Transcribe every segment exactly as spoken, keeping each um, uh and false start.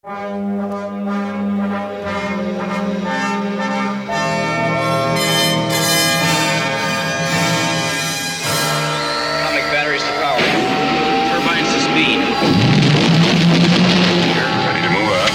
Batteries to power. Turbines to speed. Ready to move up.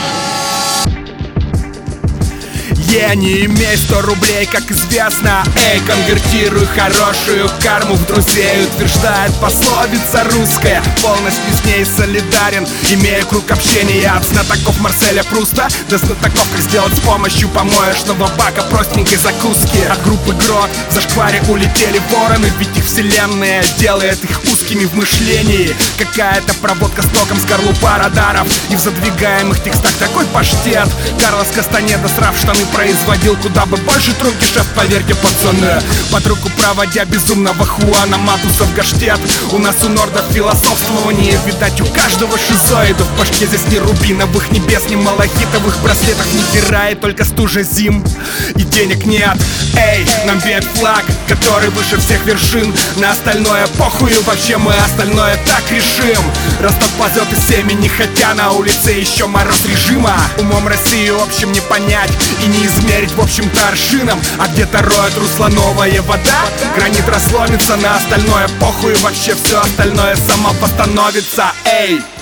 Я не имею сто рублей, как известно. Эй, конвертирую хорошую карму в друзей, утверждает пословица русская. Полностью с ней солидарен, имея круг общения от знатоков Марселя Пруста до знатоков, как сделать с помощью помоечного бака простенькой закуски. От группы Грот в зашкваре улетели вороны, ведь их вселенная делает их узкими в мышлении. Какая-то проводка с током, скорлупа радаров, и в задвигаемых текстах такой паштет. Карлос Кастанеда, срав штаны, производил куда бы больше трунки, шеф, поверьте, пацаны. Под руку проводя безумного Хуана Матуса в Гаштет. У нас у нордов философствование, видать, у каждого шизоида. В башке здесь ни рубиновых небес, ни малахитовых браслетов, ни хера, и только стужа зим, и денег нет. Эй, нам веет флаг, который выше всех вершин. На остальное похую, вообще мы остальное так решим. Ростов ползет из семени, хотя на улице еще мороз режима. Умом России общим не понять и не измерить в общем-то аршином. А где-то роет русло новая вода, гранит расломится, на остальное похуй, вообще все остальное само восстановится. Эй!